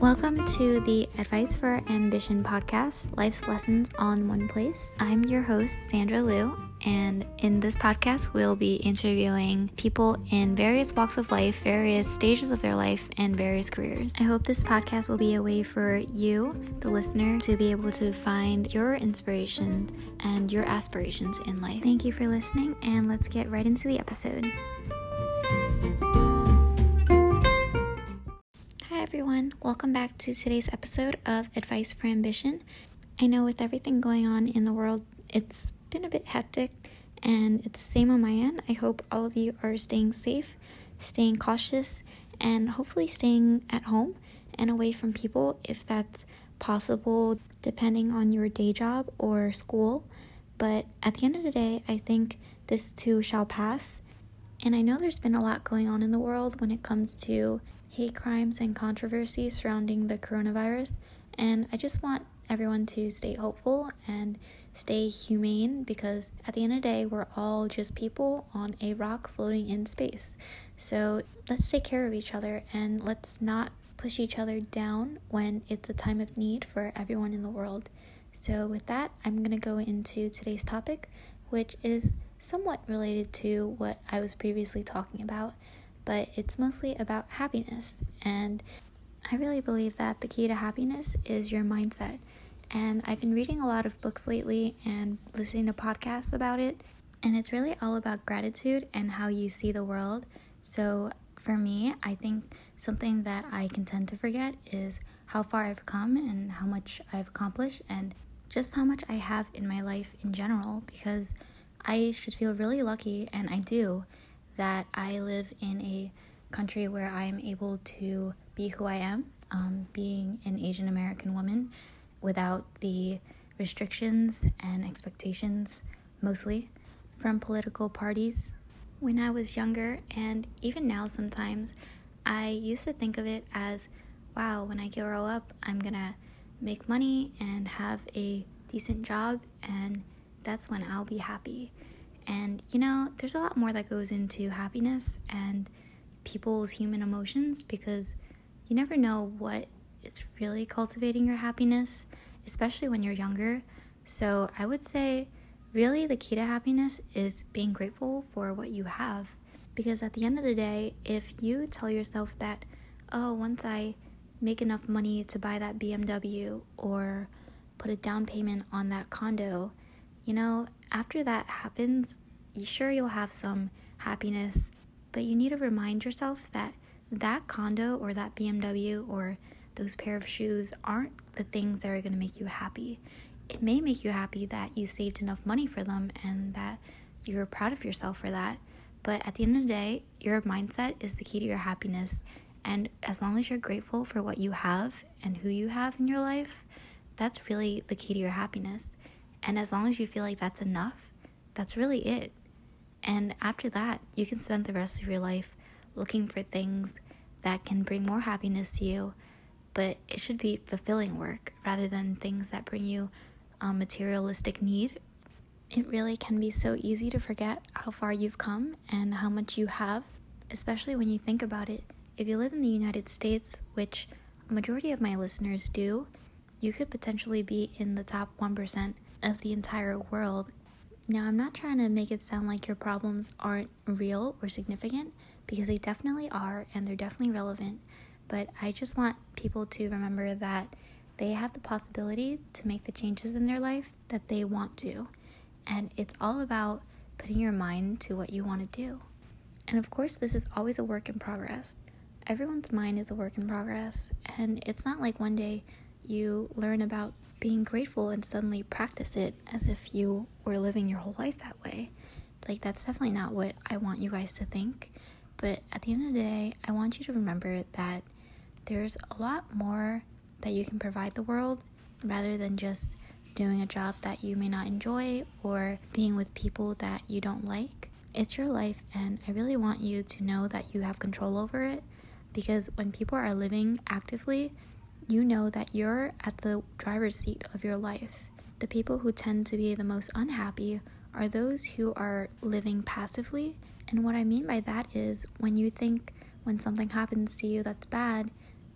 Welcome to the Advice for Ambition podcast, Life's Lessons on One Place. I'm your host, Sandra Liu, and in this podcast, we'll be interviewing people in various walks of life, various stages of their life, and various careers. I hope this podcast will be a way for you, the listener, to be able to find your inspiration and your aspirations in life. Thank you for listening, and let's get right into the episode. Hi everyone, welcome back to today's episode of Advice for Ambition. I know with everything going on in the world, it's been a bit hectic and it's the same on my end. I hope all of you are staying safe, staying cautious, and hopefully staying at home and away from people if that's possible, depending on your day job or school. But at the end of the day, I think this too shall pass. And I know there's been a lot going on in the world when it comes to hate crimes and controversy surrounding the coronavirus, and I just want everyone to stay hopeful and stay humane, because at the end of the day, we're all just people on a rock floating in space. So let's take care of each other and let's not push each other down when it's a time of need for everyone in the world. So with that, I'm going to go into today's topic, which is somewhat related to what I was previously talking about, but it's mostly about happiness. And I really believe that the key to happiness is your mindset. And I've been reading a lot of books lately and listening to podcasts about it. And it's really all about gratitude and how you see the world. So for me, I think something that I can tend to forget is how far I've come and how much I've accomplished and just how much I have in my life in general, because I should feel really lucky, and I do, that I live in a country where I am able to be who I am, being an Asian American woman without the restrictions and expectations, mostly from political parties. When I was younger, and even now sometimes, I used to think of it as, wow, when I grow up, I'm gonna make money and have a decent job, and that's when I'll be happy. And, there's a lot more that goes into happiness and people's human emotions, because you never know what is really cultivating your happiness, especially when you're younger. So I would say, really, the key to happiness is being grateful for what you have. Because at the end of the day, if you tell yourself that, oh, once I make enough money to buy that BMW or put a down payment on that condo, after that happens, you'll have some happiness, but you need to remind yourself that that condo or that BMW or those pair of shoes aren't the things that are going to make you happy. It may make you happy that you saved enough money for them and that you're proud of yourself for that, but at the end of the day, your mindset is the key to your happiness. And as long as you're grateful for what you have and who you have in your life, that's really the key to your happiness. And as long as you feel like that's enough, that's really it. And after that, you can spend the rest of your life looking for things that can bring more happiness to you, but it should be fulfilling work rather than things that bring you materialistic need. It really can be so easy to forget how far you've come and how much you have, especially when you think about it. If you live in the United States, which a majority of my listeners do, you could potentially be in the top 1% of the entire world. Now, I'm not trying to make it sound like your problems aren't real or significant, because they definitely are and they're definitely relevant, but I just want people to remember that they have the possibility to make the changes in their life that they want to, and it's all about putting your mind to what you want to do. And of course, this is always a work in progress. Everyone's mind is a work in progress, and it's not like one day you learn about being grateful and suddenly practice it as if you were living your whole life that way. Like, that's definitely not what I want you guys to think. But at the end of the day, I want you to remember that there's a lot more that you can provide the world, rather than just doing a job that you may not enjoy or being with people that you don't like. It's your life, and I really want you to know that you have control over it, because when people are living actively, you know that you're at the driver's seat of your life. The people who tend to be the most unhappy are those who are living passively. And what I mean by that is, when you think when something happens to you that's bad,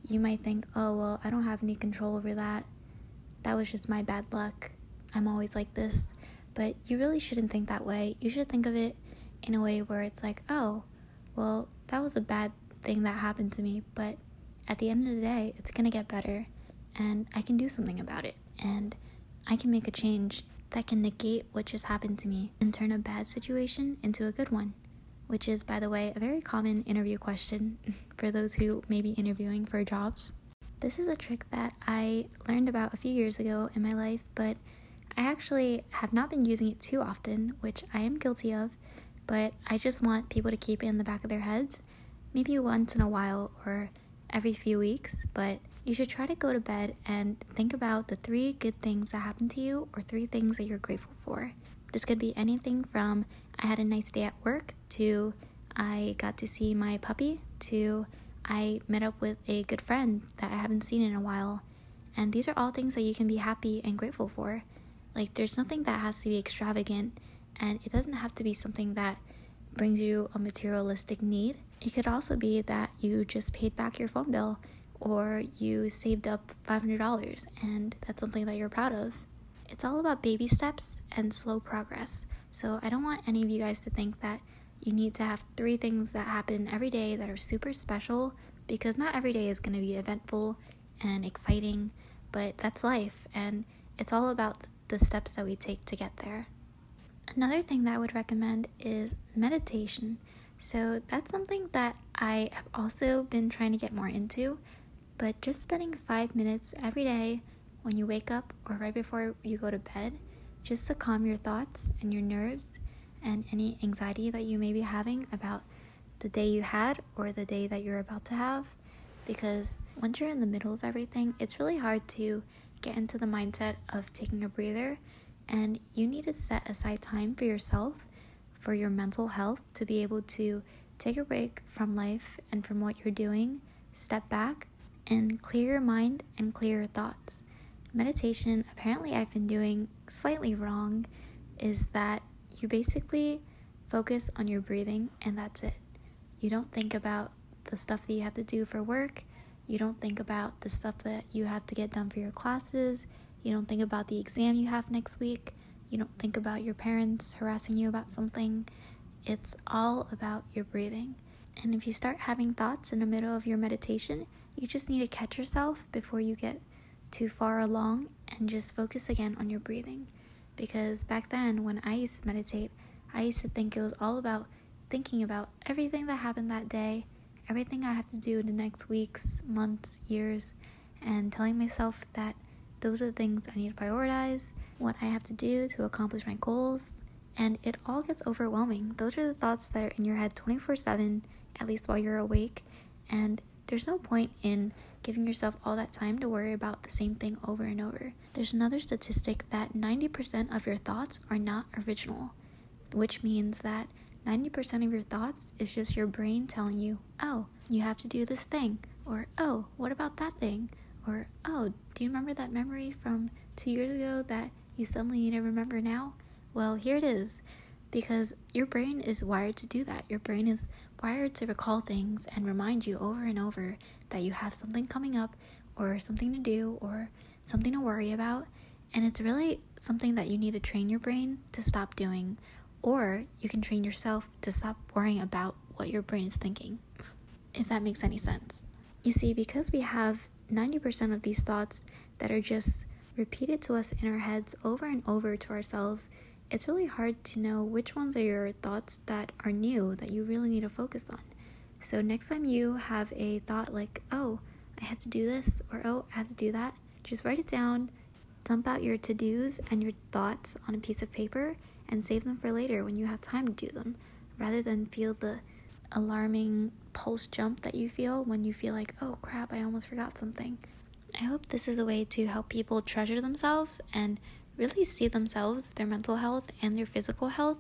you might think, oh, well, I don't have any control over that. That was just my bad luck. I'm always like this. But you really shouldn't think that way. You should think of it in a way where it's like, oh, well, that was a bad thing that happened to me, but at the end of the day, it's gonna get better, and I can do something about it, and I can make a change that can negate what just happened to me and turn a bad situation into a good one, which is, by the way, a very common interview question for those who may be interviewing for jobs. This is a trick that I learned about a few years ago in my life, but I actually have not been using it too often, which I am guilty of, but I just want people to keep it in the back of their heads, maybe once in a while or every few weeks, but you should try to go to bed and think about the 3 good things that happened to you or 3 things that you're grateful for. This could be anything from I had a nice day at work to I got to see my puppy to I met up with a good friend that I haven't seen in a while. And these are all things that you can be happy and grateful for. Like, there's nothing that has to be extravagant, and it doesn't have to be something that brings you a materialistic need. It could also be that you just paid back your phone bill, or you saved up $500, and that's something that you're proud of. It's all about baby steps and slow progress. So I don't want any of you guys to think that you need to have 3 things that happen every day that are super special, because not every day is going to be eventful and exciting, but that's life, and it's all about the steps that we take to get there. Another thing that I would recommend is meditation. So that's something that I have also been trying to get more into, but just spending 5 minutes every day when you wake up or right before you go to bed, just to calm your thoughts and your nerves and any anxiety that you may be having about the day you had or the day that you're about to have. Because once you're in the middle of everything, it's really hard to get into the mindset of taking a breather, and you need to set aside time for yourself, for your mental health, to be able to take a break from life and from what you're doing, step back, and clear your mind and clear your thoughts. Meditation, apparently I've been doing slightly wrong, is that you basically focus on your breathing and that's it. You don't think about the stuff that you have to do for work. You don't think about the stuff that you have to get done for your classes. You don't think about the exam you have next week. You don't think about your parents harassing you about something. It's all about your breathing. And if you start having thoughts in the middle of your meditation, you just need to catch yourself before you get too far along and just focus again on your breathing. Because back then, when I used to meditate, I used to think it was all about thinking about everything that happened that day, everything I have to do in the next weeks, months, years, and telling myself that those are the things I need to prioritize, what I have to do to accomplish my goals, and it all gets overwhelming. Those are the thoughts that are in your head 24/7, at least while you're awake, and there's no point in giving yourself all that time to worry about the same thing over and over. There's another statistic that 90% of your thoughts are not original, which means that 90% of your thoughts is just your brain telling you, oh, you have to do this thing, or oh, what about that thing, or oh, do you remember that memory from 2 years ago that you suddenly need to remember now? Well, here it is, because your brain is wired to do that. Your brain is wired to recall things and remind you over and over that you have something coming up, or something to do, or something to worry about, and it's really something that you need to train your brain to stop doing. Or you can train yourself to stop worrying about what your brain is thinking, if that makes any sense. You see, because we have 90% of these thoughts that are just repeated to us in our heads over and over to ourselves, it's really hard to know which ones are your thoughts that are new that you really need to focus on. So next time you have a thought like, oh, I have to do this, or oh, I have to do that, just write it down, dump out your to-dos and your thoughts on a piece of paper, and save them for later when you have time to do them, rather than feel the alarming pulse jump that you feel when you feel like, oh crap, I almost forgot something. I hope this is a way to help people treasure themselves and really see themselves, their mental health and their physical health,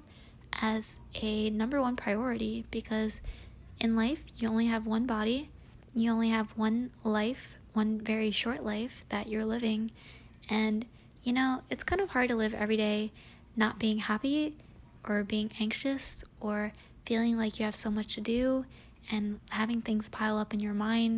as a number one priority, because in life, you only have one body, you only have one life, one very short life that you're living, and you know, it's kind of hard to live every day not being happy or being anxious or feeling like you have so much to do and having things pile up in your mind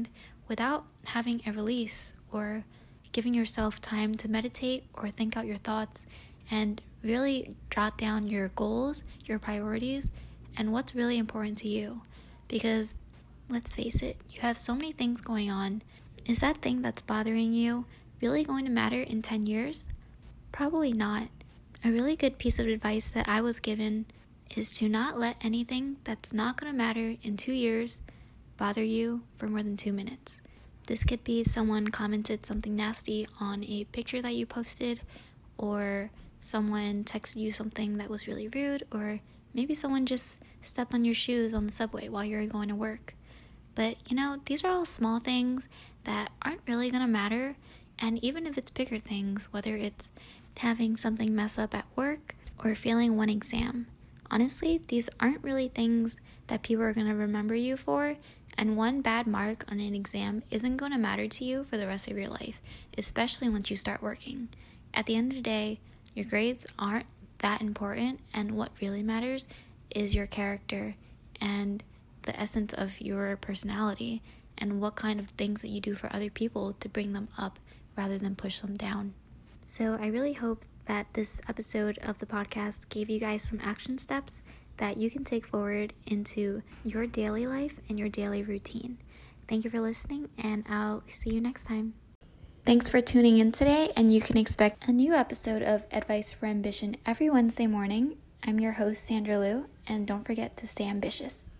without having a release or giving yourself time to meditate or think out your thoughts and really jot down your goals, your priorities, and what's really important to you. Because let's face it, you have so many things going on. Is that thing that's bothering you really going to matter in 10 years? Probably not. A really good piece of advice that I was given is to not let anything that's not going to matter in 2 years bother you for more than 2 minutes. This could be someone commented something nasty on a picture that you posted, or someone texted you something that was really rude, or maybe someone just stepped on your shoes on the subway while you were going to work. But, these are all small things that aren't really going to matter. And even if it's bigger things, whether it's having something mess up at work or failing one exam, honestly, these aren't really things that people are going to remember you for. And one bad mark on an exam isn't going to matter to you for the rest of your life, especially once you start working. At the end of the day, your grades aren't that important, and what really matters is your character and the essence of your personality and what kind of things that you do for other people to bring them up rather than push them down. So I really hope that this episode of the podcast gave you guys some action steps that you can take forward into your daily life and your daily routine. Thank you for listening, and I'll see you next time. Thanks for tuning in today, and you can expect a new episode of Advice for Ambition every Wednesday morning. I'm your host, Sandra Liu, and don't forget to stay ambitious.